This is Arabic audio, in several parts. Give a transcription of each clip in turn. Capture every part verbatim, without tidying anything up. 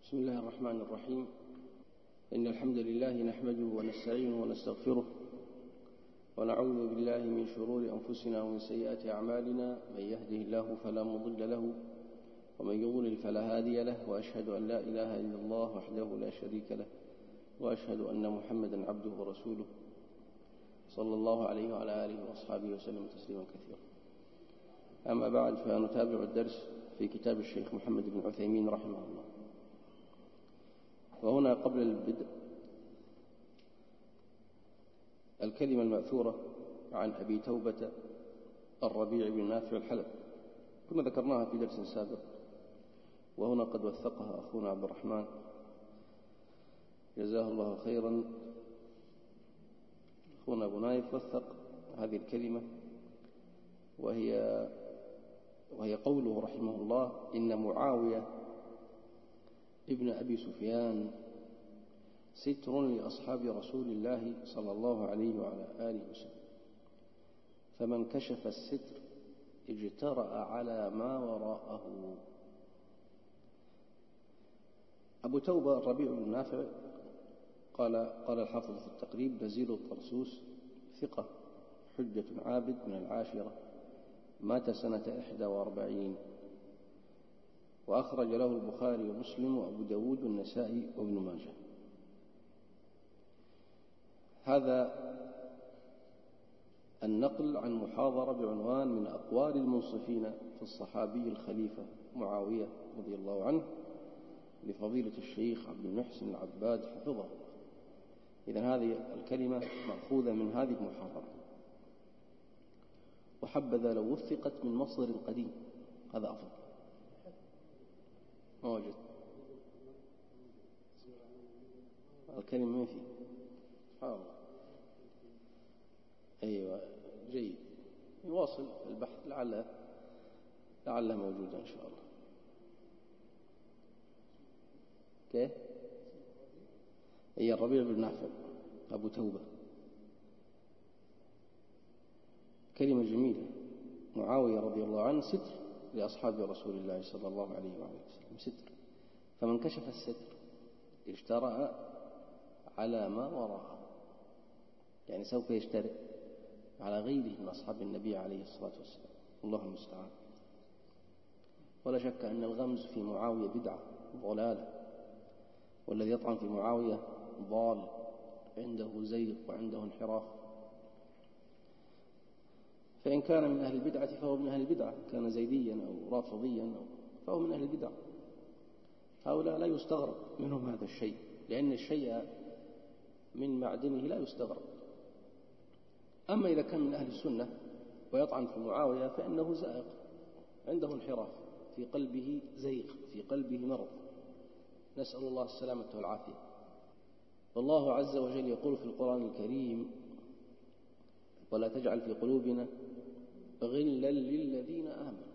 بسم الله الرحمن الرحيم. إن الحمد لله نحمده ونستعينه ونستغفره ونعوذ بالله من شرور أنفسنا ومن سيئات أعمالنا، من يهده الله فلا مضل له ومن يضلل فلا هادي له، وأشهد أن لا إله إلا الله وحده لا شريك له، وأشهد أن محمدا عبده ورسوله صلى الله عليه وعلى آله وأصحابه وسلم تسليما كثيرا. أما بعد، فنتابع الدرس في كتاب الشيخ محمد بن عثيمين رحمه الله. وهنا قبل البدء الكلمة المأثورة عن أبي توبة الربيع بن نافع الحلب، كنا ذكرناها في درس سابق، وهنا قد وثقها أخونا عبد الرحمن جزاه الله خيرا. أخونا أبو نايف وثق هذه الكلمة، وهي وهي قوله رحمه الله: إن معاوية ابن أبي سفيان ستر لأصحاب رسول الله صلى الله عليه وعلى آله وسلم، فمن كشف الستر اجترأ على ما وراءه. أبو توبة الربيع بن نافع قال قال الحافظ في التقريب: نزيل الطرسوس، ثقة، حجة عابد، من العاشرة، مات سنة إحدى وأربعين، وأخرج له البخاري ومسلم وأبو داود والنسائي وابن ماجه. هذا النقل عن محاضرة بعنوان من أقوال المنصفين في الصحابي الخليفة معاوية رضي الله عنه لفضيلة الشيخ عبد المحسن العباد حفظه. إذن هذه الكلمة مأخوذة من هذه المحاضرة، وحبذا لو وثقت من مصدر قديم، هذا أفضل. ما وجد الكلمة ما فيه، سبحان الله. أيوة، جيد، نواصل البحث لعل لعلها موجودة إن شاء الله. كيف؟ هي الربيع بن نافع أبو توبة، كلمة جميلة. معاوية رضي الله عنه ستر لأصحاب رسول الله صلى الله عليه وآله وسلم، ستر، فمن كشف الستر اجترأ على ما وراءه، يعني سوف يجترئ على غيره من أصحاب النبي عليه الصلاة والسلام، الله المستعان. ولا شك أن الغمز في معاوية بدعة ضلالة، والذي يطعن في معاوية ضال، عنده زيغ وعنده انحراف. فإن كان من أهل البدعة فهو من أهل البدعة، كان زيديا أو رافضيا فهو من أهل البدعة. هؤلاء لا يستغرب منهم هذا الشيء، لأن الشيء من معدنه لا يستغرب. أما إذا كان من أهل السنة ويطعن في معاوية فإنه زائق، عنده انحراف، في قلبه زيغ، في قلبه مرض، نسأل الله السلامة والعافية. والله عز وجل يقول في القرآن الكريم: ولا تجعل في قلوبنا غلا للذين آمنوا.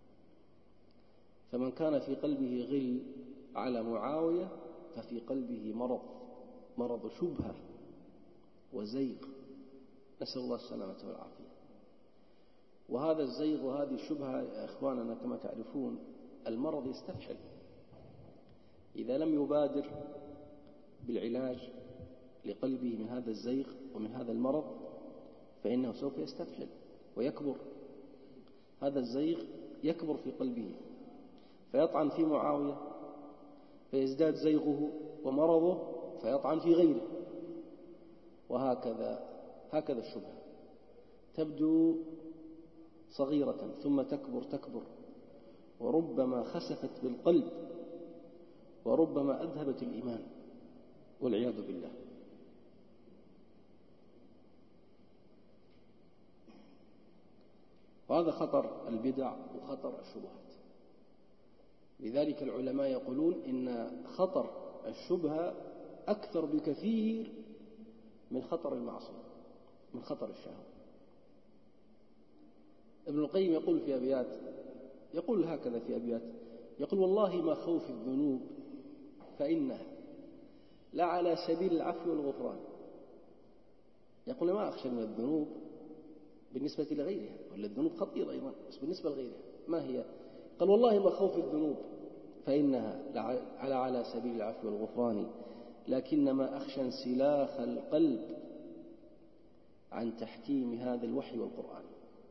فمن كان في قلبه غل على معاوية ففي قلبه مرض، مرض شبهة وزيغ، نسأل الله السلامة والعافية. وهذا الزيغ وهذه الشبهة يا إخواننا كما تعرفون المرض يستفحل، إذا لم يبادر بالعلاج لقلبه من هذا الزيغ ومن هذا المرض فإنه سوف يستفحل ويكبر. هذا الزيغ يكبر في قلبه فيطعن في معاوية، فيزداد زيغه ومرضه فيطعن في غيره، وهكذا هكذا الشبهة تبدو صغيرة ثم تكبر تكبر، وربما خسفت بالقلب، وربما أذهبت الإيمان، والعياذ بالله. وهذا خطر البدع وخطر الشبهات. لذلك العلماء يقولون إن خطر الشبهة أكثر بكثير من خطر المعصية، من خطر الشهوة. ابن القيم يقول في أبيات، يقول هكذا في أبيات، يقول: والله ما خوف الذنوب فإنها لا على سبيل العفو والغفران. يقول: ما أخشى من الذنوب بالنسبة لغيرها، ولا الذنوب خطيرة أيضا، بس بالنسبة لغيرها ما هي؟ قال: والله ما خوف الذنوب فإنها على على سبيل العفو والغفران، لكنما أخشى انسلاخ القلب عن تحكيم هذا الوحي والقرآن.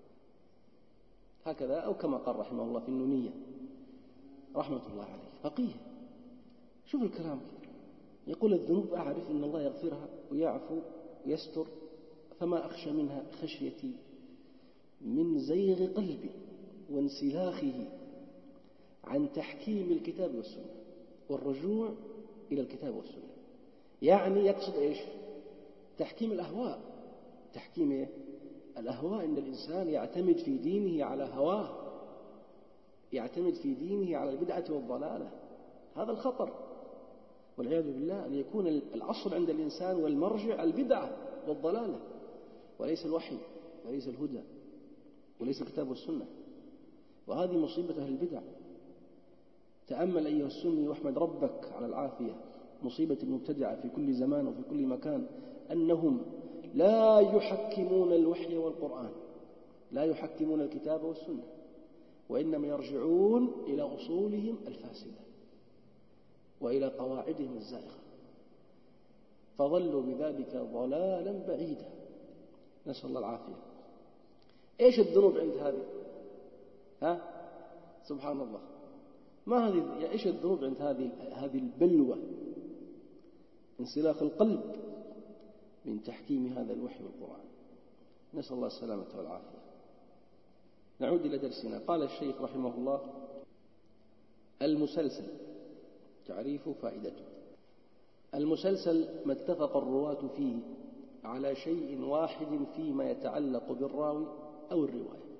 هكذا أو كما قال رحمه الله في النونية رحمة الله عليه، فقيه. شوف الكلام، يقول الذنوب أعرف أن الله يغفرها ويعفو ويستر، فما أخشى منها خشيتي من زيغ قلبي وانسلاخه عن تحكيم الكتاب والسنة والرجوع إلى الكتاب والسنة. يعني يقصد إيش؟ تحكيم الأهواء. تحكيم إيه؟ الأهواء. إن الإنسان يعتمد في دينه على هواه، يعتمد في دينه على البدعة والضلالة. هذا الخطر والعياذ بالله، أن يكون الأصل عند الإنسان والمرجع البدعة والضلالة، وليس الوحي وليس الهدى وليس الكتاب والسنة. وهذه مصيبة أهل البدع. تأمل أيها السني واحمد ربك على العافية. مصيبة المبتدعة في كل زمان وفي كل مكان أنهم لا يحكمون الوحي والقرآن، لا يحكمون الكتاب والسنة، وإنما يرجعون إلى أصولهم الفاسدة وإلى قواعدهم الزائغة، فظلوا بذلك ضلالا بعيدا، نسأل الله العافية. إيش الذنوب عند هذه؟ ها؟ سبحان الله، ما هذه؟ إيش الذنوب عند هذه هذه البلوى؟ انسلاخ القلب من تحكيم هذا الوحي والقرآن، نسأل الله السلامة والعافية. نعود إلى درسنا. قال الشيخ رحمه الله: المسلسل، تعريف فائدته. المسلسل ما اتفق الرواة فيه على شيء واحد فيما يتعلق بالراوي أو الرواية.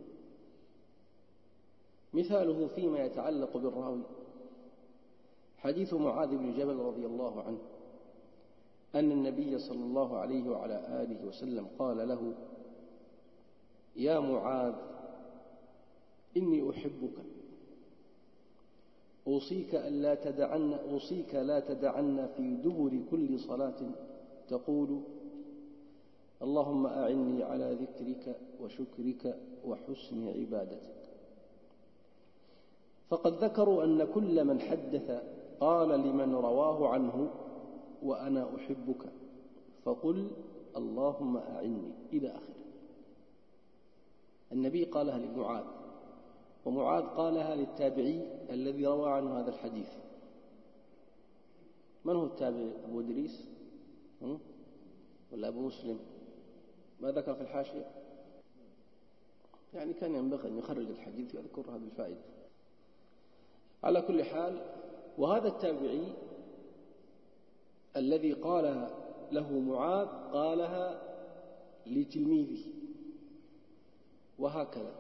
مثاله فيما يتعلق بالراوي حديث معاذ بن جبل رضي الله عنه أن النبي صلى الله عليه وعلى آله وسلم قال له: يا معاذ إني أحبك، أوصيك ألا تدعن أوصيك لا تدعن في دبر كل صلاة تقول: اللهم أعني على ذكرك وشكرك وحسن عبادتك. فقد ذكروا أن كل من حدث قال لمن رواه عنه: وأنا أحبك، فقل اللهم أعني، إلى آخره. النبي قالها لمعاذ، ومعاذ قالها للتابعي الذي روى عنه هذا الحديث. من هو التابعي؟ أبو إدريس ولا أبو مسلم؟ ما ذكر في الحاشية؟ يعني كان ينبغي أن يخرج الحديث ويذكر هذه الفائدة. على كل حال، وهذا التابعي الذي قال له معاذ قالها لتلميذه، وهكذا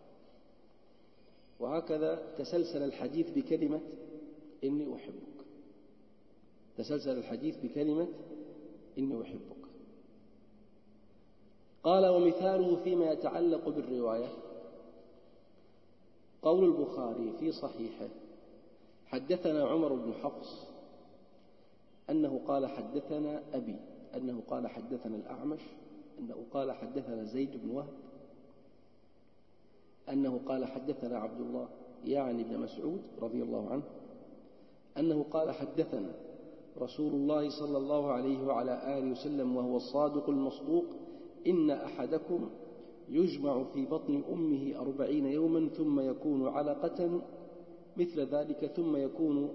وهكذا تسلسل الحديث بكلمة إني أحبك، تسلسل الحديث بكلمة إني أحبك. قال: ومثاله فيما يتعلق بالرواية قول البخاري في صحيحه: حدثنا عمر بن حفص أنه قال حدثنا أبي، أنه قال حدثنا الأعمش، أنه قال حدثنا زيد بن وهب، أنه قال حدثنا عبد الله يعني ابن مسعود رضي الله عنه، أنه قال حدثنا رسول الله صلى الله عليه وعلى آله وسلم وهو الصادق المصدوق: إن أحدكم يجمع في بطن أمه أربعين يوما ثم يكون علقة مثل ذلك ثم يكون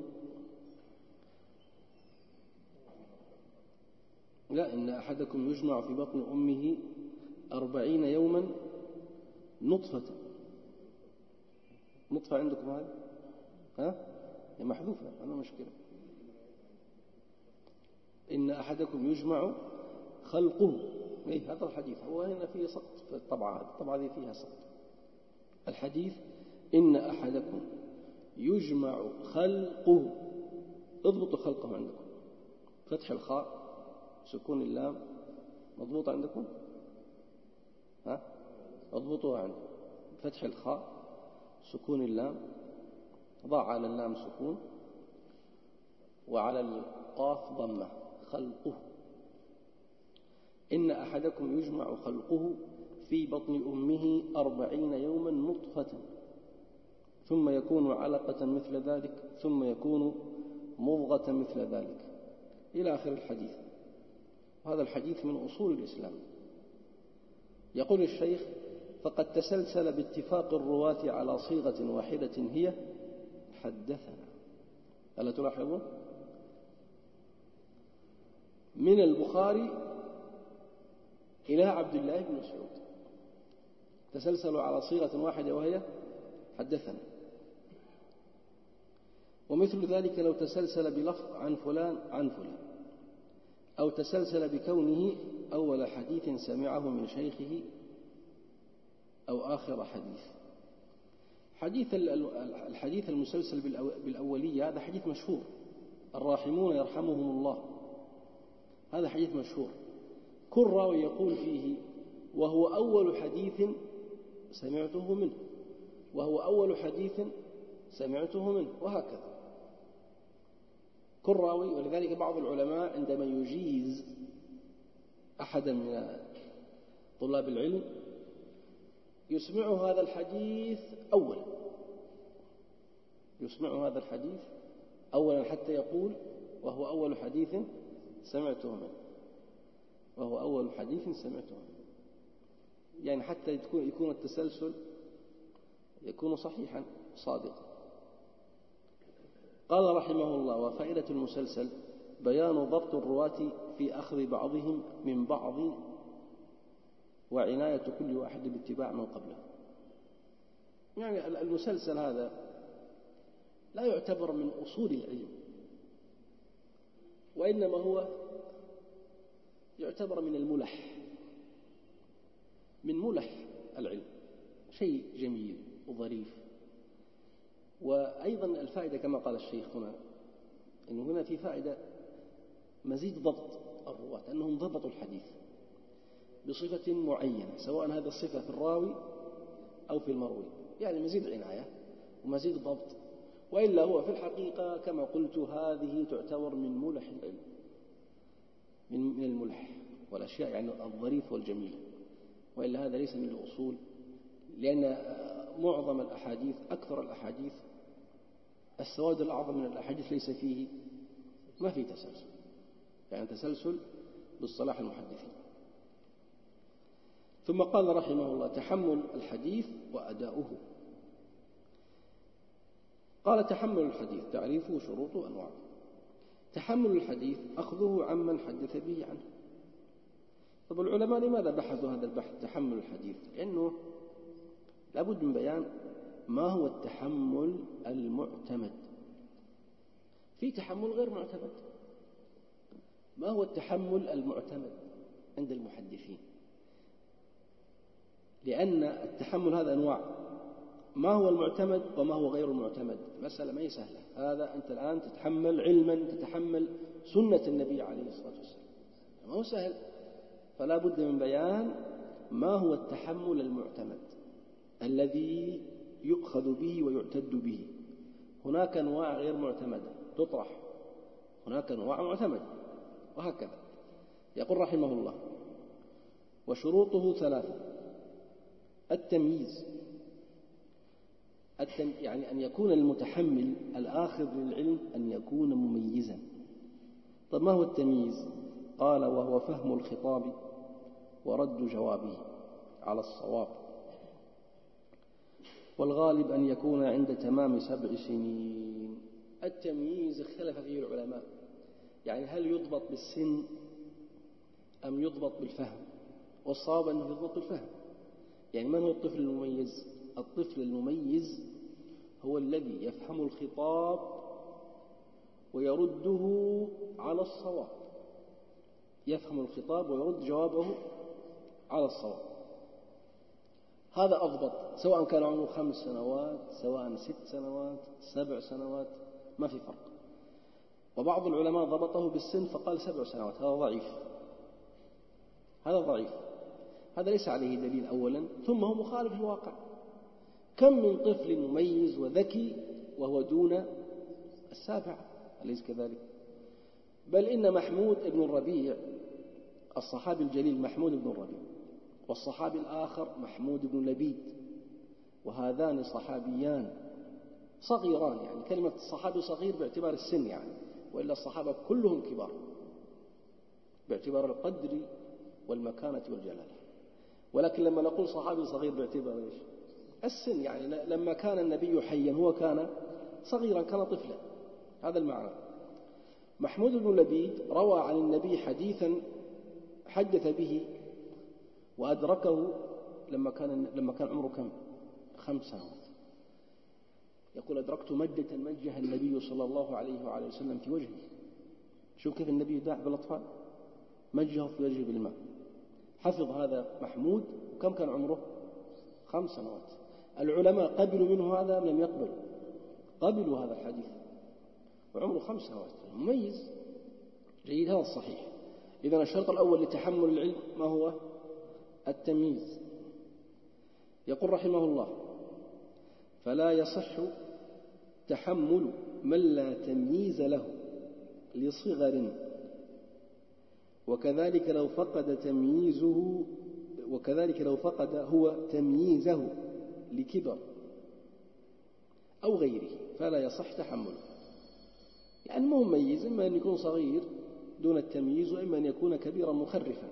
لا إن أحدكم يجمع في بطن أمه أربعين يوما نطفة. نطفة عندكم هذا؟ ها؟ هي محذوفة، أنا مشكلة. إن أحدكم يجمع خلقه، إيه هذا الحديث، هو هنا فيه سقط في الطبعة، الطبعة دي فيها سقط. الحديث إن أحدكم يجمع خلقه، اضبطوا خلقه عندكم، فتح الخاء سكون اللام مضبوط عندكم؟ ها؟ اضبطوها عندكم، فتح الخاء سكون اللام، ضع على اللام سكون وعلى القاف ضمة، خلقه. إن أحدكم يجمع خلقه في بطن أمه أربعين يوما نطفة ثم يكون علقة مثل ذلك، ثم يكون مضغة مثل ذلك، إلى آخر الحديث. وهذا الحديث من أصول الإسلام. يقول الشيخ: فقد تسلسل باتفاق الرواة على صيغة واحدة هي حدثنا. ألا تلاحظون؟ من البخاري إلى عبد الله بن مسعود تسلسلوا على صيغة واحدة وهي حدثنا. ومثل ذلك لو تسلسل بلفظ عن فلان عن فلان، أو تسلسل بكونه أول حديث سمعه من شيخه أو آخر حديث. حديث الحديث المسلسل بالأولية هذا حديث مشهور: الراحمون يرحمهم الله. هذا حديث مشهور، كل راوي يقول فيه وهو أول حديث سمعته منه، وهو أول حديث سمعته منه، وهكذا كل راوي. ولذلك بعض العلماء عندما يجيز أحدا من طلاب العلم يسمعه هذا الحديث أولا، يسمعه هذا الحديث أولا حتى يقول وهو أول حديث سمعته منه، وهو أول حديث سمعته منه، يعني حتى يكون التسلسل يكون صحيحا صادقا. قال رحمه الله: وفائدة المسلسل بيان ضبط الرواة في أخذ بعضهم من بعض، وعناية كل واحد باتباع من قبله. يعني المسلسل هذا لا يعتبر من أصول العلم، وإنما هو يعتبر من الملح، من ملح العلم، شيء جميل وظريف. وأيضا الفائدة كما قال الشيخ هنا، إنه هنا في فائدة مزيد ضبط الرواة، أنهم ضبطوا الحديث بصفة معينة، سواء هذا الصفة في الراوي أو في المروي، يعني مزيد عناية ومزيد ضبط. وإلا هو في الحقيقة كما قلت هذه تعتبر من ملح العلم، من الملح والأشياء يعني الظريف والجميل. وإلا هذا ليس من الأصول، لأن معظم الأحاديث، أكثر الأحاديث، السواد الأعظم من الأحاديث ليس فيه، ما فيه تسلسل، يعني تسلسل بالصلاح المحدثين. ثم قال رحمه الله: تحمل الحديث وأداؤه. قال: تحمل الحديث تعريفه شروطه أنواع. تحمل الحديث أخذه عمن حدث به عنه. طب العلماء لماذا بحثوا هذا البحث تحمل الحديث؟ لأنه لابد من بيان ما هو التحمل المعتمد. في تحمل غير معتمد. ما هو التحمل المعتمد عند المحدثين؟ لأن التحمل هذا أنواع، ما هو المعتمد وما هو غير المعتمد. مسألة ما هي سهلة. هذا أنت الآن تتحمل علما، تتحمل سنة النبي عليه الصلاة والسلام، ما هو سهل. فلا بد من بيان ما هو التحمل المعتمد الذي يؤخذ به ويعتد به. هناك أنواع غير معتمدة تطرح، هناك أنواع معتمدة، وهكذا. يقول رحمه الله: وشروطه ثلاثة: التمييز، التم... يعني أن يكون المتحمل الآخذ للعلم أن يكون مميزا. طب ما هو التمييز؟ قال: وهو فهم الخطاب ورد جوابه على الصواب، والغالب أن يكون عند تمام سبع سنين. التمييز اختلف فيه العلماء، يعني هل يضبط بالسن أم يضبط بالفهم؟ والصواب أنه يضبط بالفهم. يعني من هو الطفل المميز؟ الطفل المميز هو الذي يفهم الخطاب ويرده على الصواب، يفهم الخطاب ويرد جوابه على الصواب. هذا أضبط، سواء كان عمره خمس سنوات، سواء ست سنوات، سبع سنوات، ما في فرق. وبعض العلماء ضبطه بالسن فقال سبع سنوات، هذا ضعيف، هذا ضعيف، هذا ليس عليه دليل أولا، ثم هو مخالف للواقع. كم من طفل مميز وذكي وهو دون السابع، أليس كذلك؟ بل إن محمود بن الربيع، الصحابي الجليل محمود بن الربيع، والصحابي الآخر محمود بن لبيد، وهذان صحابيان صغيران، يعني كلمة الصحابي صغير باعتبار السن يعني، وإلا الصحابة كلهم كبار باعتبار القدر والمكانة والجلالة. ولكن لما نقول صحابي صغير باعتبار إيش؟ السن، يعني لما كان النبي حيا هو كان صغيرا، كان طفلا، هذا المعنى. محمود بن لبيد روى عن النبي حديثا حدث به وأدركه لما كان لما كان عمره كم؟ خمس سنوات. يقول: أدركت مجة مجها النبي صلى الله عليه وعلى وسلم في وجهه. شوف كيف النبي داع بالأطفال، مجه في وجهه بالماء. حفظ هذا محمود، وكم كان عمره؟ خمس سنوات. العلماء قبلوا منه هذا لم يقبلوا، قبلوا هذا الحديث وعمره خمس سنوات، مميز جيد. هذا الصحيح. إذن الشرط الأول لتحمل العلم ما هو؟ التمييز. يقول رحمه الله: فلا يصح تحمل من لا تمييز له لصغر، وكذلك لو فقد تمييزه وكذلك لو فقد هو تمييزه لكبر أو غيره فلا يصح تحمله. يعني ما هو مميز، إما أن يكون صغير دون التمييز، وإما أن يكون كبيرا مخرفا.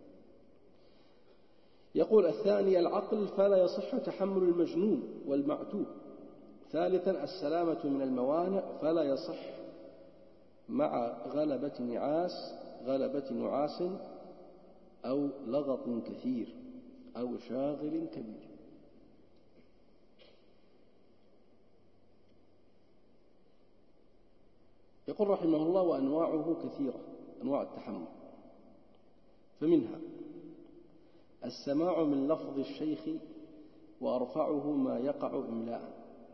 يقول: الثاني العقل، فلا يصح تحمل المجنون والمعتوه. ثالثا السلامة من الموانع، فلا يصح مع غلبة نعاس غلبة نعاس أو لغط كثير أو شاغل كبير. يقول رحمه الله: وأنواعه كثيرة، أنواع التحمل، فمنها السماع من لفظ الشيخ وأرفعه ما يقع إملاء،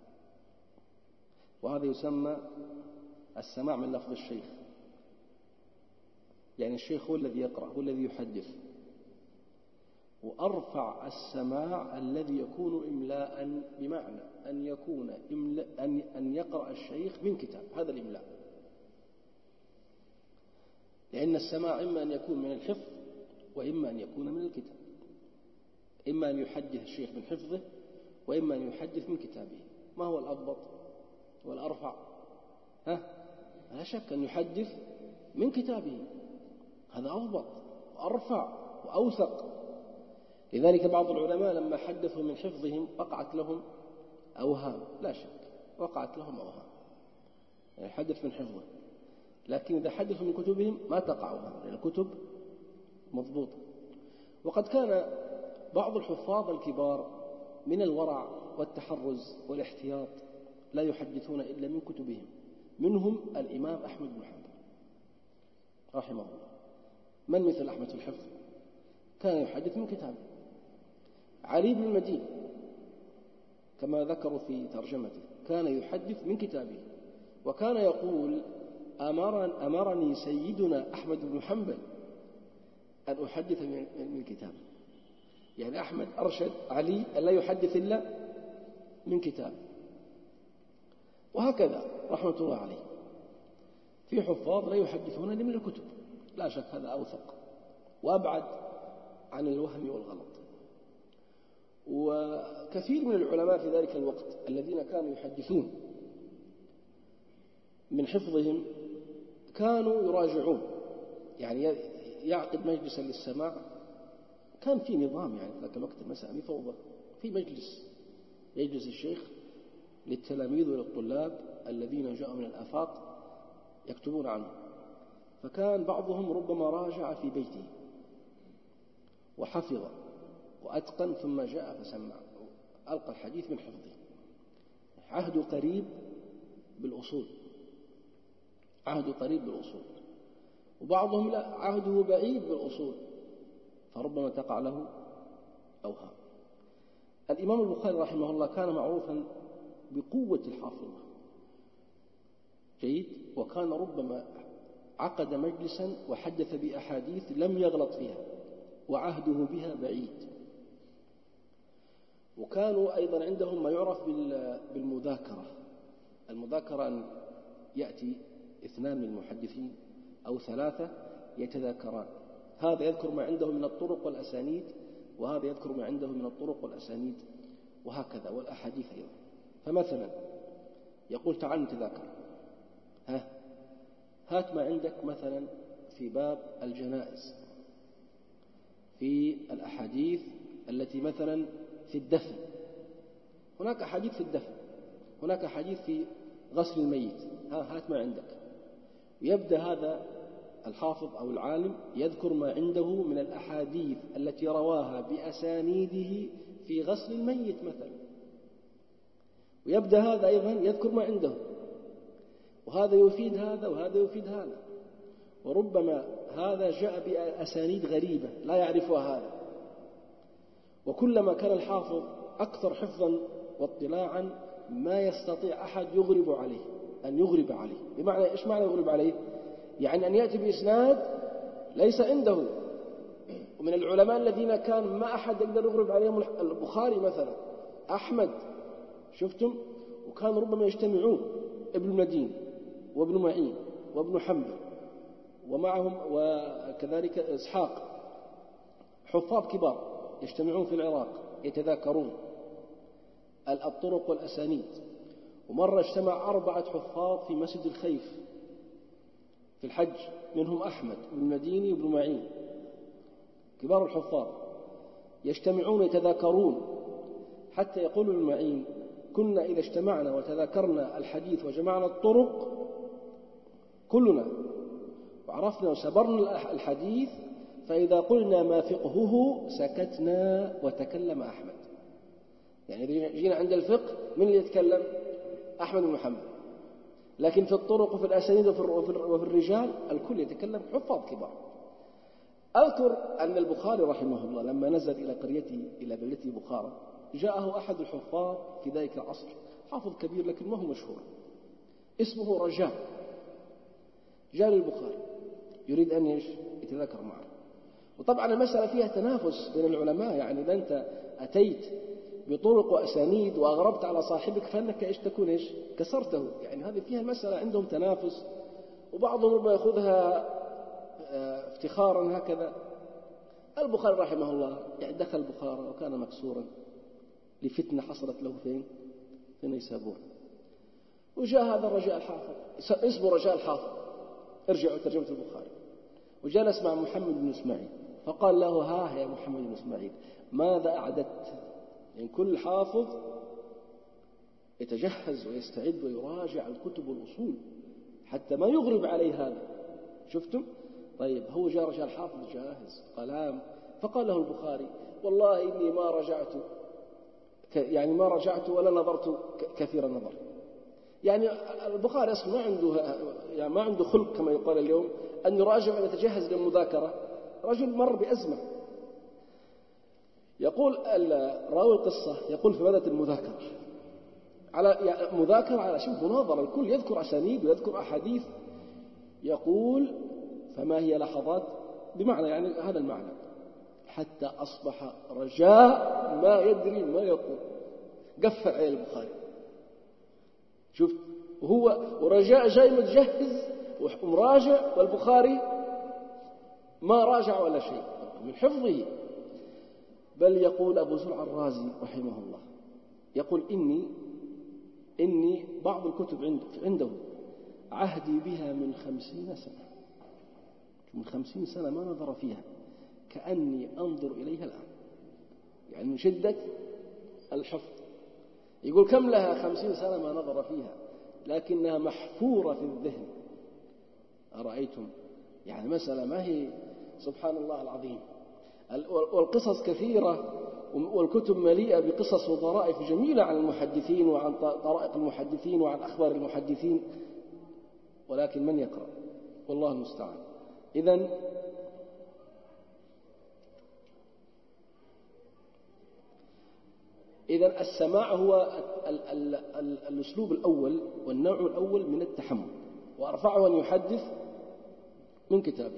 وهذا يسمى السماع من لفظ الشيخ، يعني الشيخ هو الذي يقرأ، هو الذي يحدث. وأرفع السماع الذي يكون إملاء، بمعنى أن يكون إملاء أن أن يقرأ الشيخ من كتاب، هذا الإملاء. لأن السماع إما أن يكون من الحفظ وإما أن يكون من الكتاب، إما أن يحدث الشيخ من حفظه وإما أن يحدث من كتابه. ما هو الأضبط والأرفع؟ ها؟ لا شك أن يحدث من كتابه، هذا أضبط وأرفع وأوثق. لذلك بعض العلماء لما حدثوا من حفظهم وقعت لهم أوهام، لا شك وقعت لهم أوهام، يعني حدث من حفظه، لكن إذا حدثوا من كتبهم ما تقع أوهام، لأن الكتب مضبوطة. وقد كان بعض الحفاظ الكبار من الورع والتحرز والاحتياط لا يحدثون إلا من كتبهم، منهم الإمام أحمد بن حنبل رحمه الله. من مثل أحمد في الحفظ؟ كان يحدث من كتابه. علي بن المديني كما ذكروا في ترجمته كان يحدث من كتابه، وكان يقول: أمر أمرني سيدنا أحمد بن حنبل أن أحدث من كتابه. يعني أحمد أرشد علي أن لا يحدث إلا من كتابه. وهكذا رحمة الله عليه، في حفاظ لا يحدثون إلا من الكتب، لا شك هذا أوثق وأبعد عن الوهم والغلط. وكثير من العلماء في ذلك الوقت الذين كانوا يحدثون من حفظهم كانوا يراجعون، يعني يعقد مجلسا للسماع. كان في نظام، يعني في ذاك الوقت المسألة فوضى، في مجلس يجلس الشيخ للتلاميذ وللطلاب الذين جاءوا من الآفاق يكتبون عنه، فكان بعضهم ربما راجع في بيته وحفظ وأتقن ثم جاء فسمع، ألقى الحديث من حفظه. عهد قريب بالأصول، عهد قريب بالأصول. وبعضهم لا، عهده بعيد بالأصول، فربما تقع له أوهام. الإمام البخاري رحمه الله كان معروفا بقوة الحافظة، جيد، وكان ربما عقد مجلسا وحدث بأحاديث لم يغلط فيها وعهده بها بعيد. وكانوا أيضا عندهم ما يعرف بالمذاكرة. المذاكرة أن يأتي اثنان من المحدثين أو ثلاثة يتذاكران، هذا يذكر ما عنده من الطرق والأسانيد وهذا يذكر ما عنده من الطرق والأسانيد، وهكذا والأحاديث أيضا. فمثلا يقول تعال نتذاكر، ها هات ما عندك مثلا في باب الجنائز، في الأحاديث التي مثلا في الدفن، هناك أحاديث في الدفن، هناك أحاديث في غسل الميت، ها هات ما عندك. يبدأ هذا الحافظ أو العالم يذكر ما عنده من الأحاديث التي رواها بأسانيده في غسل الميت مثلا، ويبدأ هذا أيضا يذكر ما عنده، وهذا يفيد هذا وهذا يفيد هذا، وربما هذا جاء بأسانيد غريبة لا يعرفها هذا. وكلما كان الحافظ أكثر حفظا واطلاعا ما يستطيع أحد يغرب عليه أن يغرب عليه. بمعنى إيش معنى يغرب عليه؟ يعني أن يأتي بإسناد ليس عنده. ومن العلماء الذين كان ما أحد يقدر يغرب عليهم البخاري مثلا، أحمد، شفتم؟ وكان ربما يجتمعون ابن المدين وابن معين وابن حنبل ومعهم وكذلك إسحاق، حفاظ كبار يجتمعون في العراق يتذاكرون الطرق والأسانيد. ومرة اجتمع أربعة حفاظ في مسجد الخيف في الحج، منهم أحمد بن المديني وابن معين كبار الحفاظ، يجتمعون يتذاكرون حتى يقول ابن معين كنا إذا اجتمعنا وتذاكرنا الحديث وجمعنا الطرق كلنا وعرفنا وسبرنا الحديث، فإذا قلنا ما فقهه سكتنا وتكلم أحمد. يعني إذا جينا عند الفقه من اللي يتكلم؟ أحمد بن محمد. لكن في الطرق وفي الأسانيد وفي الرجال الكل يتكلم حفاظ كبار. أذكر أن البخاري رحمه الله لما نزل إلى قريته إلى بلدته بخارى جاءه أحد الحفاظ في ذلك العصر، حافظ كبير لكن ما هو مشهور، اسمه رجاء، جاء للبخاري يريد أن يتذاكر معه. وطبعا المسألة فيها تنافس بين العلماء، يعني إذا أنت أتيت بطرق وأسانيد وأغربت على صاحبك فإنك إيش تكون إيش كسرته. يعني هذه فيها المسألة عندهم تنافس، وبعضهم ربما يأخذها افتخارا هكذا. البخاري رحمه الله يعني دخل بخارى وكان مكسورا لفتنة حصلت له فين في نيسابور، وجاء هذا الرجاء الحافظ اسمه رجاء الحافظ، ارجعوا ترجمة البخاري، وجلس مع محمد بن إسماعيل فقال له ها يا محمد بن إسماعيل ماذا أعددت؟ يعني كل حافظ يتجهز ويستعد ويراجع الكتب والأصول حتى ما يغرب عليه هذا. شفتم؟ طيب هو جاء رجال حافظ جاهز قلام، فقال له البخاري والله إني ما رجعت يعني ما رجعت ولا نظرت كثير النظر. يعني البخاري أصلا ما عنده يعني ما عنده خلق كما يقال اليوم أن يراجع ويتجهز للمذاكرة، رجل مر بأزمة. يقول راوي القصة يقول فبدأت المذاكرة على يعني مذاكرة على شوف مناظرة، الكل يذكر أسانيد ويذكر أحاديث. يقول فما هي لحظات بمعنى يعني هذا المعنى حتى أصبح رجاء ما يدري ما يقول، قفل عليه البخاري. شفت؟ وهو ورجاء جاي متجهز ومراجع، والبخاري ما راجع ولا شيء من حفظه. بل يقول أبو زرع الرازي رحمه الله يقول إني إني بعض الكتب عنده عهدي بها من خمسين سنة، من خمسين سنة ما نظر فيها كأني أنظر إليها الآن، يعني من شدة الحفظ. يقول كم لها خمسين سنة ما نظر فيها لكنها محفورة في الذهن. أرأيتم؟ يعني مسألة ما هي سبحان الله العظيم. والقصص كثيرة والكتب مليئة بقصص وطرائف جميلة عن المحدثين وعن طرائق المحدثين وعن أخبار المحدثين، ولكن من يقرأ؟ والله المستعان. إذن إذن السماع هو ال ال ال الأسلوب الأول والنوع الأول من التحمل، وأرفعه أن يحدث من كتابه.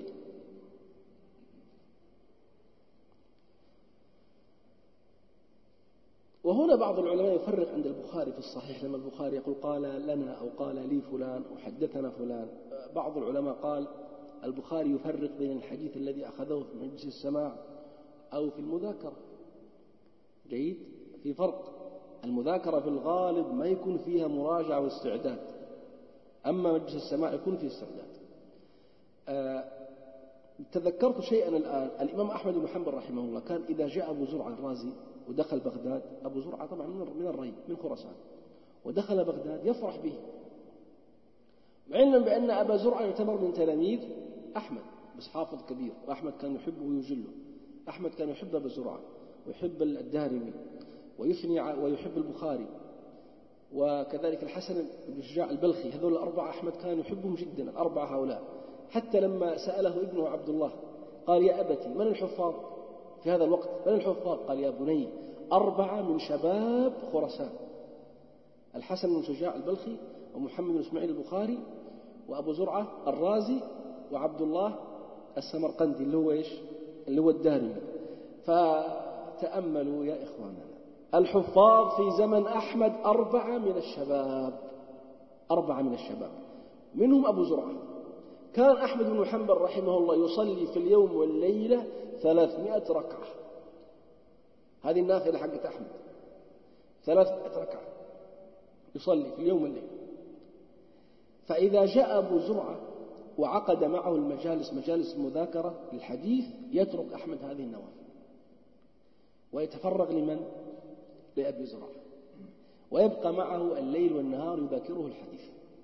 وهنا بعض العلماء يفرق عند البخاري في الصحيح لما البخاري يقول قال لنا أو قال لي فلان أو حدثنا فلان. بعض العلماء قال البخاري يفرق بين الحديث الذي أخذه في مجلس السماع أو في المذاكرة. جيد؟ في فرق. المذاكرة في الغالب ما يكون فيها مراجعة واستعداد، أما مجلس السماع يكون فيه استعداد. أه تذكرت شيئا الآن. الإمام أحمد بن حنبل رحمه الله كان إذا جاء أبو زرعة الرازي ودخل بغداد، أبو زرعة طبعا من الري من خراسان، ودخل بغداد يفرح به، علما بأن أبا زرعة يعتبر من تلاميذ أحمد، بس حافظ كبير، وأحمد كان يحبه ويجله. أحمد كان يحب أبا زرعة ويحب الدارمي ويثني ويحب البخاري، وكذلك الحسن بن شجاع البلخي. هذول الأربعة أحمد كان يحبهم جدا، الأربعة هؤلاء. حتى لما سأله ابنه عبد الله قال: يا أبتي من الحفاظ في هذا الوقت؟ من الحفاظ؟ قال: يا بني أربعة من شباب خراسان، الحسن بن شجاع البلخي، ومحمد بن إسماعيل البخاري، وأبو زرعة الرازي، وعبد الله السمرقندي اللي هو إيش؟ اللي هو الدارمي. فتأملوا يا إخواننا، الحفاظ في زمن أحمد أربعة من الشباب، أربعة من الشباب، منهم أبو زرعة. كان أحمد بن حنبل رحمه الله يصلي في اليوم والليلة ثلاثمائة ركعة. هذه النافلة حقت أحمد، ثلاثمائة ركعة يصلي في اليوم والليلة. فإذا جاء أبو زرعة وعقد معه المجالس، مجالس المذاكرة للحديث، يترك أحمد هذه النوافل ويتفرغ لمن؟ لأبي زرعة، ويبقى معه الليل والنهار يذاكره الحديث.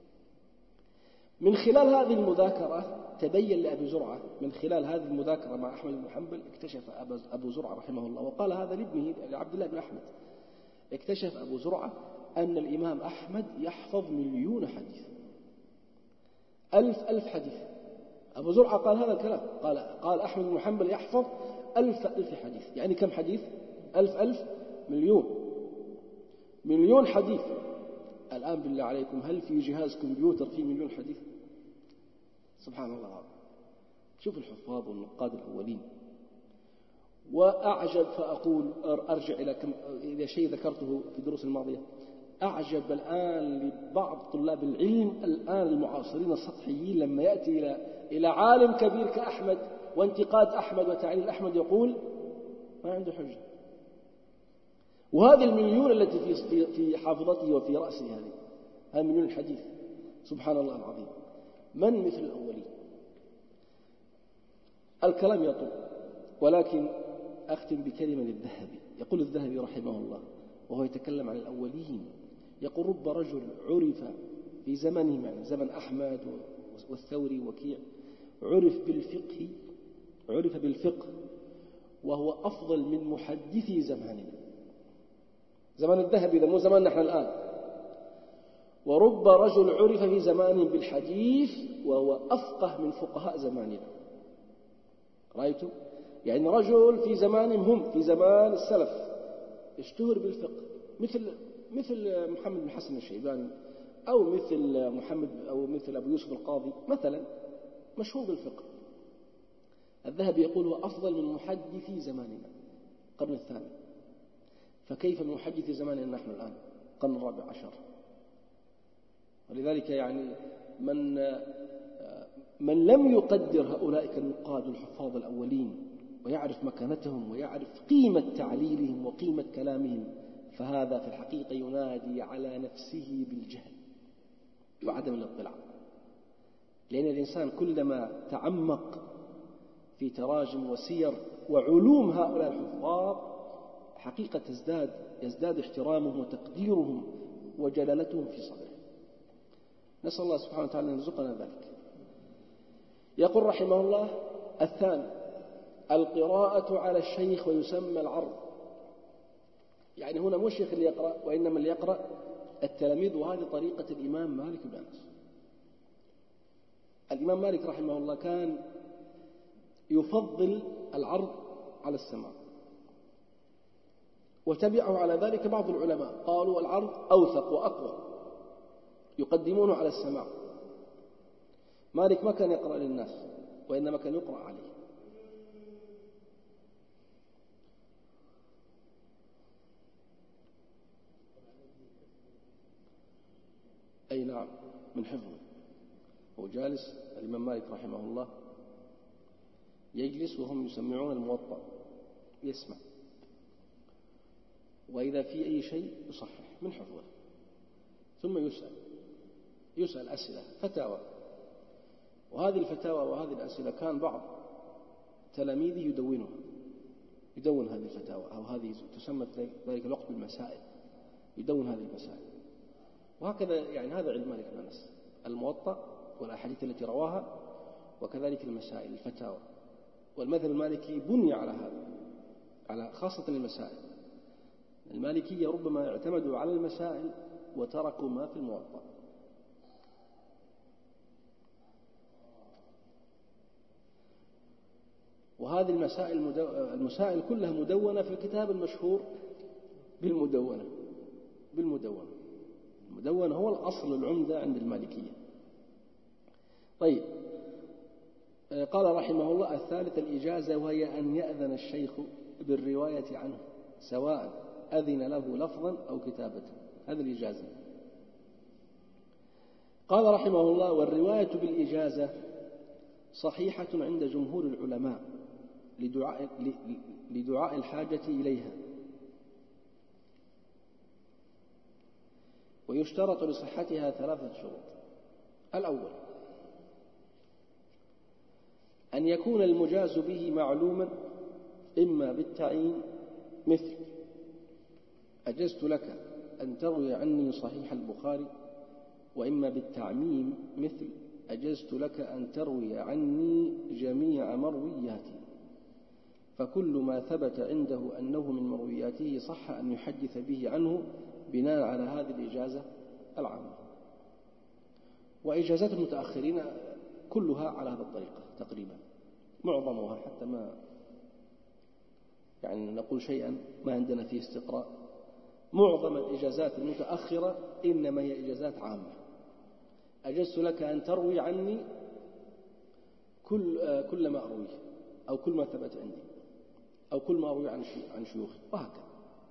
من خلال هذه المذاكرة تبين لأبي زرعة، من خلال هذه المذاكرة مع أحمد بن حنبل، اكتشف أبو زرعة رحمه الله، وقال هذا لابنه لعبد الله بن أحمد، اكتشف أبو زرعة أن الإمام أحمد يحفظ مليون حديث، ألف ألف حديث. أبو زرعة قال هذا الكلام، قال قال أحمد بن حنبل يحفظ ألف ألف حديث. يعني كم حديث؟ ألف ألف مليون، مليون حديث. الآن بالله عليكم، هل في جهاز كمبيوتر فيه مليون حديث؟ سبحان الله العظيم. شوف الحفاظ والنقاد الأولين. وأعجب، فأقول أرجع إلى كم إلى شيء ذكرته في الدروس الماضية، أعجب الآن لبعض طلاب العلم الآن المعاصرين السطحيين لما يأتي إلى إلى عالم كبير كأحمد وانتقاد أحمد وتعليل أحمد، يقول ما عنده حجة. وهذه المليون التي في في حافظته وفي رأسه، هذه هذا مليون الحديث، سبحان الله العظيم. من مثل الأولين؟ الكلام يطول، ولكن أختم بكلمة للذهبي. يقول الذهبي رحمه الله وهو يتكلم عن الأولين، يقول: رب رجل عرف في زمنه، يعني زمن أحمد والثوري وكيع، عرف بالفقه عرف بالفقه وهو أفضل من محدثي زماننا. زمان الذهبي، إذا مو زماننا نحن الآن. ورب رجل عرف في زمانه بالحديث وهو أفقه من فقهاء زماننا. رأيتم؟ يعني رجل في زمانهم، هم في زمان السلف، اشتهر بالفقه، مثل مثل محمد بن حسن الشيباني، أو مثل محمد أو مثل أبو يوسف القاضي مثلا، مشهور بالفقه. الذهبي يقول هو أفضل من محدثي زماننا القرن الثاني، فكيف من محدثي زماننا نحن الآن القرن الرابع عشر؟ ولذلك يعني من من لم يقدر هؤلاء النقاد الحفاظ الأولين ويعرف مكانتهم ويعرف قيمة تعليلهم وقيمة كلامهم، فهذا في الحقيقة ينادي على نفسه بالجهل وعدم الاطلاع. لأن الإنسان كلما تعمق في تراجم وسير وعلوم هؤلاء الحفاظ حقيقة تزداد يزداد احترامهم وتقديرهم وجلالتهم في صدره. نسأل الله سبحانه وتعالى أن يرزقنا ذلك. يقول رحمه الله: الثاني القراءة على الشيخ ويسمى العرض. يعني هنا مو الشيخ اللي يقرأ، وإنما اللي يقرأ التلاميذ، وهذه طريقة الإمام مالك بن أنس. الإمام مالك رحمه الله كان يفضل العرض على السماع، وتبعه على ذلك بعض العلماء قالوا العرض أوثق وأقوى، يقدمونه على السماع. مالك ما كان يقرأ للناس، وإنما كان يقرأ عليه. أي نعم، من حفظه. هو جالس الإمام مالك رحمه الله يجلس وهم يسمعون الموطأ، يسمع، وإذا في أي شيء يصحح من حفظه، ثم يسأل يسأل أسئلة فتاوى. وهذه الفتاوى وهذه الأسئلة كان بعض تلاميذه يدونها، يدون هذه الفتاوى، أو هذه تسمى في ذلك الوقت بالمسائل، يدون هذه المسائل. وهكذا يعني هذا علم مالك بن أنس، الموطأ والأحاديث التي رواها، وكذلك المسائل الفتاوى. والمذهب المالكي بني على هذا، على خاصة المسائل. المالكية ربما اعتمدوا على المسائل وتركوا ما في الموطأ. وهذه المسائل المدو... المسائل كلها مدونة في الكتاب المشهور بالمدونة. بالمدونة المدونة هو الأصل العمدة عند المالكية. طيب، قال رحمه الله: الثالث الإجازة، وهي أن يأذن الشيخ بالرواية عنه سواء أذن له لفظا أو كتابة. هذه الإجازة. قال رحمه الله: والرواية بالإجازة صحيحة عند جمهور العلماء لدعاء, لدعاء الحاجة إليها، ويشترط لصحتها ثلاثة شروط. الأول: أن يكون المجاز به معلوما، إما بالتعيين مثل: أجزت لك أن تروي عني صحيح البخاري، وإما بالتعميم مثل: أجزت لك أن تروي عني جميع مروياتي. فكل ما ثبت عنده أنه من مروياته صح أن يحدث به عنه بناء على هذه الإجازة العامة. وإجازات المتأخرين كلها على هذه الطريقة تقريبا، معظمها، حتى ما يعني نقول شيئا ما عندنا فيه استقراء. معظم الإجازات المتأخرة إنما هي إجازات عامة. أجزت لك أن تروي عني كل كل ما أرويه، أو كل ما ثبت عندي، أو كل ما أروي عن عن شيوخي، وهكذا.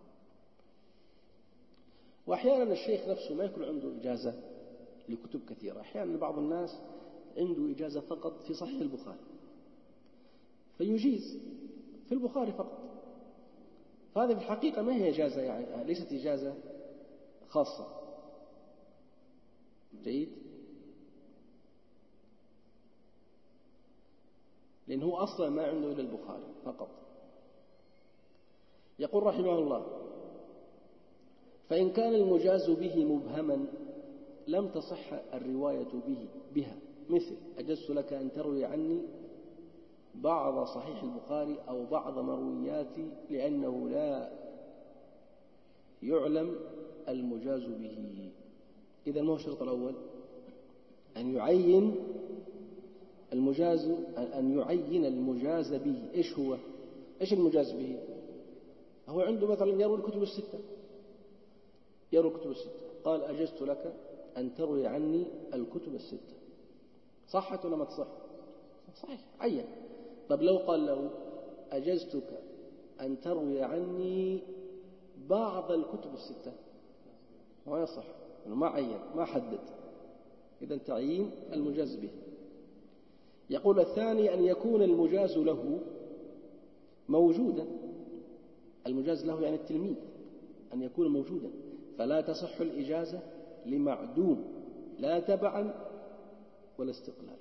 وأحيانا الشيخ نفسه ما يكون عنده إجازة لكتب كثيرة. أحيانا بعض الناس عنده إجازة فقط في صحيح البخاري، فيجيز في البخاري فقط. فهذه في الحقيقة ما هي إجازة، يعني ليست إجازة خاصة. جيد؟ لأنه أصلا ما عنده إلا البخاري فقط. يقول رحمه الله: فإن كان المجاز به مبهما لم تصح الرواية به بها، مثل: أجزت لك أن تروي عني بعض صحيح البخاري أو بعض مروياتي، لأنه لا يعلم المجاز به. إذا ما هو الشرط الأول؟ أن يعين المجاز أن يعين المجاز به. إيش هو؟ إيش المجاز به؟ هو عنده مثلا يروي الكتب الستة، يروي الكتب الستة، قال: أجزت لك أن تروي عني الكتب الستة. صحت ولا ما تصح؟ صحيح، عين. طب لو قال له: أجزتك أن تروي عني بعض الكتب الستة، ما يصح، ما عين، ما حدد. إذن تعيين المجاز به. يقول: الثاني: أن يكون المجاز له موجودا. المجاز له يعني التلميذ، أن يكون موجودا، فلا تصح الإجازة لمعدوم لا تبعا ولا استقلال.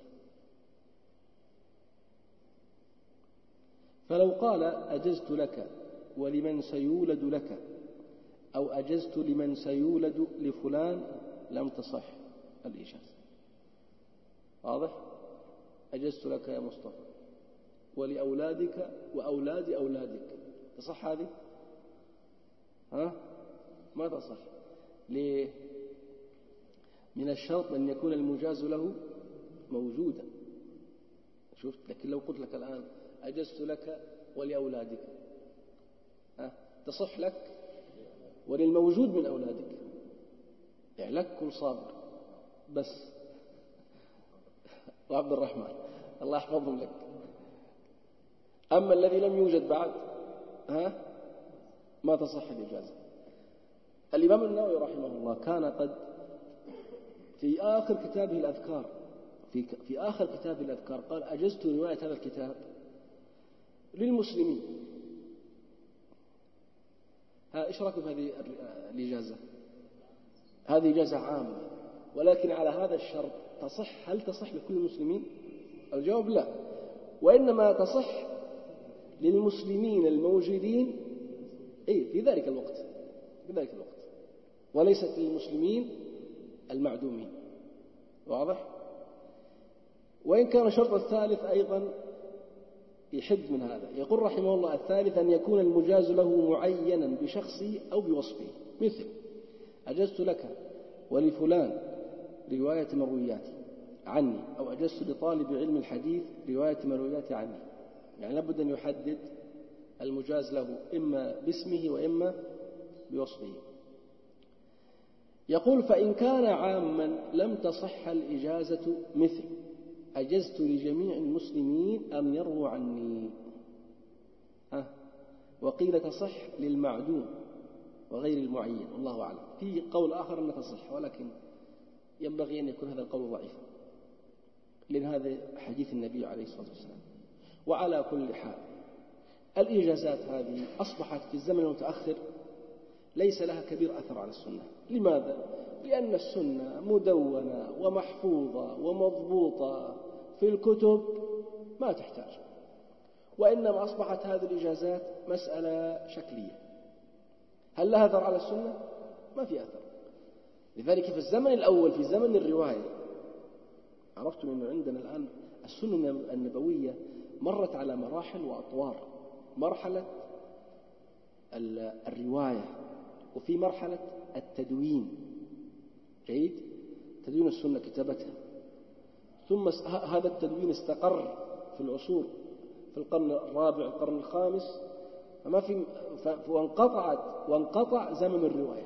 فلو قال: أجزت لك ولمن سيولد لك، أو أجزت لمن سيولد لفلان، لم تصح الإجازة. واضح؟ أجزت لك يا مصطفى ولأولادك وأولاد أولادك، تصح هذه؟ ها؟ ما تصح. ليه؟ من الشرط أن يكون المجاز له موجودا. شفت؟ لكن لو قلت لك الآن: أجزت لك ولأولادك، ها؟ تصح لك وللموجود من أولادك، يعني لك كل صابر بس، وعبد الرحمن الله يحفظهم لك. أما الذي لم يوجد بعد، ها؟ ما تصح الإجازة. الإمام النووي رحمه الله كان قد في آخر كتابه الأذكار في, في آخر كتابه الأذكار قال: أجزت رواية هذا الكتاب للمسلمين، ها إيش رأيكم في هذه الإجازة؟ هذه إجازة عامة، ولكن على هذا الشرط تصح. هل تصح لكل المسلمين؟ الجواب لا، وإنما تصح للمسلمين الموجودين أي في ذلك الوقت في ذلك الوقت وليست للمسلمين المعدومين. واضح؟ وإن كان الشرط الثالث أيضا يحد من هذا. يقول رحمه الله: الثالث أن يكون المجاز له معينا بشخصه أو بوصفه، مثل أجزت لك ولفلان رواية مروياتي عني، أو أجزت لطالب علم الحديث رواية مروياتي عني. يعني لابد أن يحدد المجاز له إما باسمه وإما بوصفه. يقول: فإن كان عاما لم تصح الإجازة، مثل أجزت لجميع المسلمين أن يرووا عني. ها وقيل تصح للمعدوم وغير المعين، والله أعلم. في قول آخر أنها تصح، ولكن ينبغي أن يكون هذا القول ضعيفا، لأن هذا حديث النبي عليه الصلاة والسلام. وعلى كل حال الإجازات هذه أصبحت في الزمن المتأخر ليس لها كبير أثر على السنة. لماذا؟ لأن السنة مدونة ومحفوظة ومضبوطة في الكتب، ما تحتاج. وإنما أصبحت هذه الإجازات مسألة شكلية. هل لها أثر على السنة؟ ما في أثر. لذلك في الزمن الأول، في زمن الرواية، عرفتم أنه عندنا الآن السنة النبوية مرت على مراحل وأطوار. مرحلة الرواية، وفي مرحلة التدوين، جيد، تدوين السنة كتابتها. ثم هذا التدوين استقر في العصور، في القرن الرابع القرن الخامس، فما في وانقطعت وانقطع زمن الرواية.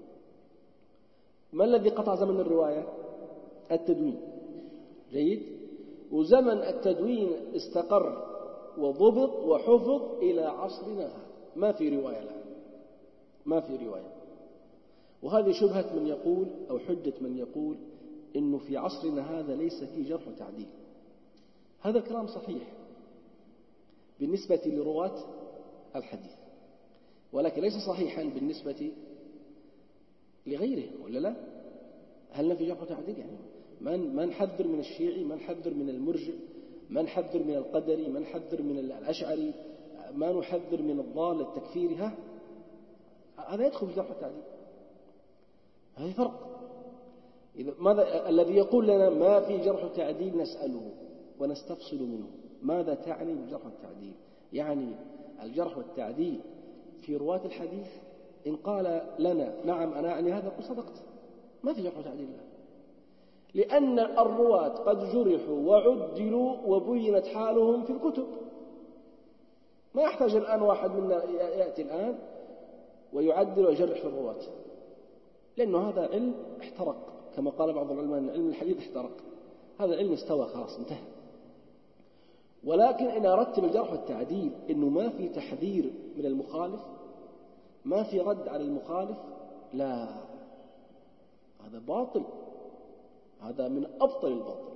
ما الذي قطع زمن الرواية؟ التدوين، جيد. وزمن التدوين استقر وضبط وحفظ إلى عصرنا هذا، ما في رواية الآن، ما في رواية. وهذه شبهة من يقول أو حجة من يقول إنه في عصرنا هذا ليس فيه جرح وتعديل. هذا الكلام صحيح بالنسبة لرواة الحديث، ولكن ليس صحيحا بالنسبة لغيرهم، ولا لا؟ هل في جرح وتعديل؟ يعني من من حذر من الشيعي، من حذر من المرجئ، من حذر من القدري، من حذر من الأشعري، ما نحذر من الضال التكفيري. ها هذا يدخل في جرح التعديل. هذا فرق. إذا ماذا الذي يقول لنا ما في جرح التعديل نسأله ونستفصل منه، ماذا تعني بجرح التعديل؟ يعني الجرح والتعديل في رواة الحديث إن قال لنا نعم أنا أعني هذا، قل صدقت، ما في جرح وتعديل له، لأن الرواة قد جرحوا وعدلوا وبينت حالهم في الكتب. ما يحتاج الآن واحد منا يأتي الآن ويعدل ويجرح في الرواة، لأنه هذا علم احترق، كما قال بعض العلماء أن علم الحديث احترق. هذا العلم استوى خلاص، انتهى. ولكن إن أردت بالجرح والتعديل إنه ما في تحذير من المخالف، ما في رد على المخالف، لا، هذا باطل، هذا من أبطل الباطل.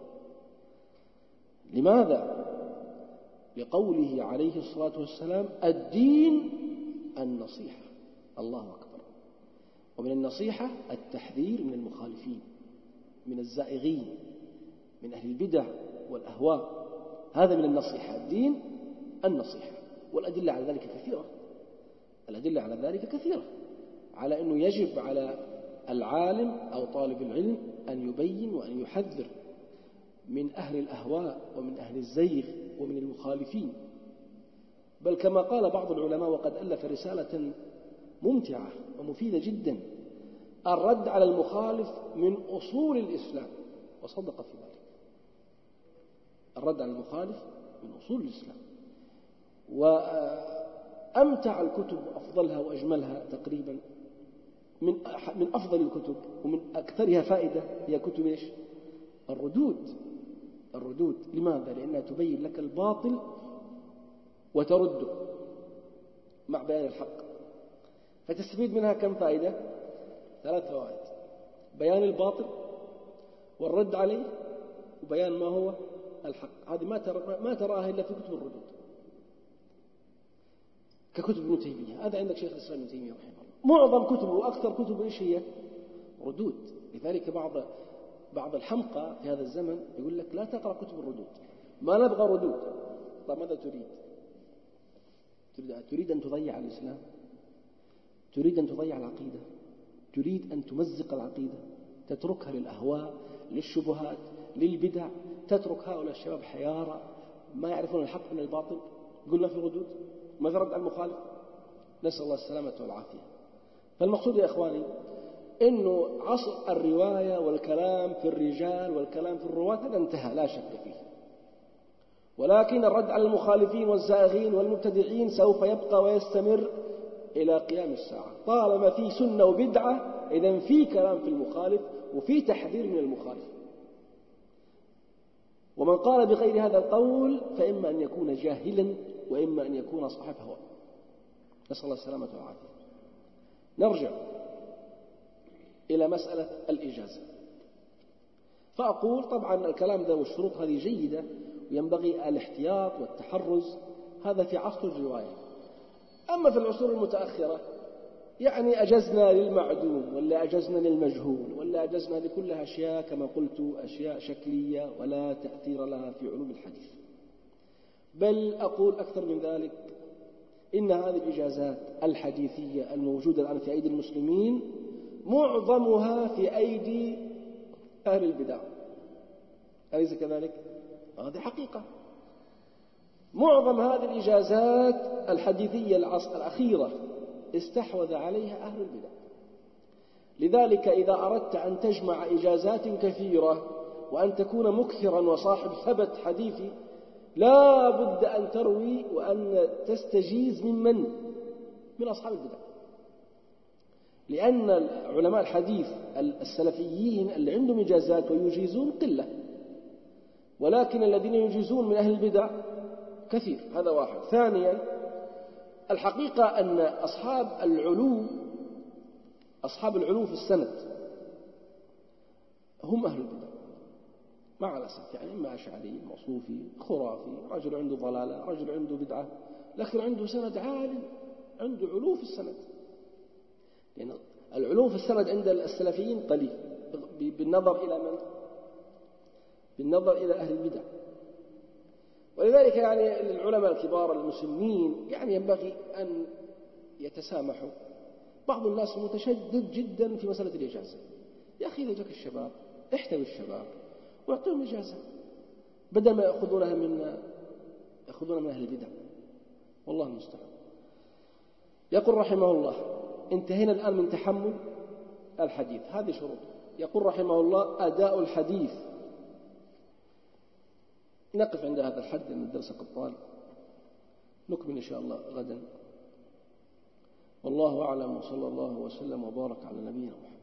لماذا؟ لقوله عليه الصلاة والسلام: الدين النصيحة. الله أكبر. ومن النصيحة التحذير من المخالفين، من الزائغين، من أهل البدع والأهواء. هذا من النصيحة، الدين النصيحة. والأدلة على ذلك كثيرة، الأدلة على ذلك كثيرة، على أنه يجب على العالم أو طالب العلم أن يبين وأن يحذر من أهل الأهواء ومن أهل الزيغ ومن المخالفين. بل كما قال بعض العلماء، وقد ألف رسالة ممتعة ومفيدة جدا: الرد على المخالف من أصول الإسلام، وصدق في ذلك. الرد على المخالف من أصول الإسلام. وأمتع الكتب وأفضلها وأجملها تقريبا، من من أفضل الكتب ومن أكثرها فائدة هي كتب إيش؟ الردود. الردود لماذا؟ لأنها تبين لك الباطل وترده مع بيان الحق، فتستفيد منها كم فائدة؟ ثلاث فوائد: بيان الباطل، والرد عليه، وبيان ما هو الحق. هذه ما ترى ما تراها إلا في كتب الردود. ككتب ابن تيمية. هذا عندك شيخ الإسلام ابن تيمية رحمه الله، معظم كتبه وأكثر كتبه إيش هي؟ ردود. لذلك بعض بعض الحمقى في هذا الزمن يقول لك لا تقرأ كتب الردود، ما نبغى ردود. طيب ماذا تريد؟ تريد أن تضيع الإسلام؟ تريد أن تضيع العقيدة؟ تريد أن تمزق العقيدة، تتركها للأهواء، للشبهات، للبدع، تترك هؤلاء الشباب حيارى ما يعرفون الحق من الباطل؟ يقول ما في ردود، ما في رد على المخالف. نسأل الله السلامة والعافية. فالمقصود يا إخواني إنه عصر الرواية والكلام في الرجال والكلام في الرواة هذا انتهى لا شك فيه، ولكن الرد على المخالفين والزائغين والمبتدعين سوف يبقى ويستمر إلى قيام الساعة. طالما في سنة وبدعة إذن في كلام في المخالف وفي تحذير من المخالف. ومن قال بغير هذا القول فإما أن يكون جاهلا وإما أن يكون صاحب هوى. نسأل الله السلامة والعافية. نرجع إلى مسألة الإجازة. فأقول طبعا الكلام ده والشروط هذه جيدة وينبغي الاحتياط والتحرز، هذا في عصر الرواية. أما في العصور المتأخرة يعني أجزنا للمعدوم ولا أجزنا للمجهول ولا أجزنا لكل أشياء كما قلت أشياء شكلية ولا تأثير لها في علوم الحديث. بل أقول أكثر من ذلك، إن هذه الإجازات الحديثية الموجودة الآن في أيدي المسلمين معظمها في أيدي أهل البدع، أليس كذلك؟ هذه حقيقة. معظم هذه الإجازات الحديثية العصر الأخيرة استحوذ عليها أهل البدع. لذلك إذا أردت أن تجمع إجازات كثيرة وأن تكون مكثرا وصاحب ثبت حديثي لا بد أن تروي وأن تستجيز ممن؟ من أصحاب البدع. لأن علماء الحديث السلفيين اللي عندهم إجازات ويجيزون قلة، ولكن الذين يجيزون من أهل البدع كثير. هذا واحد. ثانيا الحقيقة أن أصحاب العلو أصحاب العلو في السند هم أهل البدع مع الأسف. يعني إما أشعري، موصوفي، خرافي، رجل عنده ضلالة، رجل عنده بدعة، لكن عنده سند عالي، عنده علو في السند. يعني العلو في السند عند السلفيين قليل بالنظر إلى من؟ بالنظر إلى أهل البدع. ولذلك يعني العلماء الكبار المسلمين يعني ينبغي أن يتسامحوا. بعض الناس متشدد جدا في مسألة الإجازة. يا أخي إذا جاك الشباب احتوي الشباب واعطيهم إجازة بدل ما يأخذونها من يأخذونها من أهل البدع. والله المستعان. يقول رحمه الله: انتهينا الآن من تحمل الحديث، هذه شروط. يقول رحمه الله: أداء الحديث. نقف عند هذا الحد لأن الدرس قد طال، نكمل إن شاء الله غدا. والله أعلم، وصلى الله وسلم وبارك على نبينا محمد.